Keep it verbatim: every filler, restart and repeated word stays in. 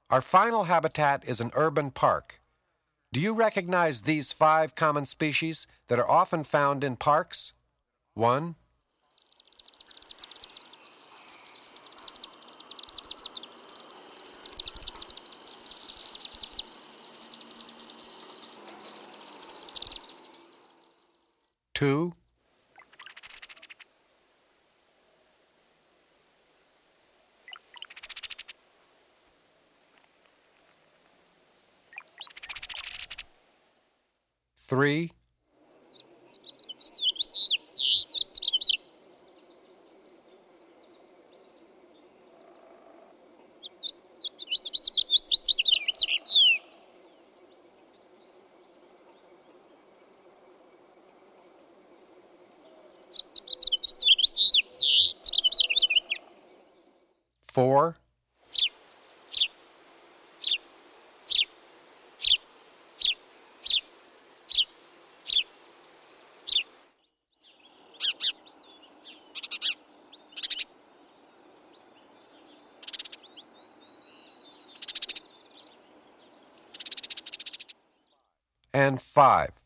Our final habitat is an urban park. Do you recognize these five common species that are often found in parks? One, two, three, four, and five.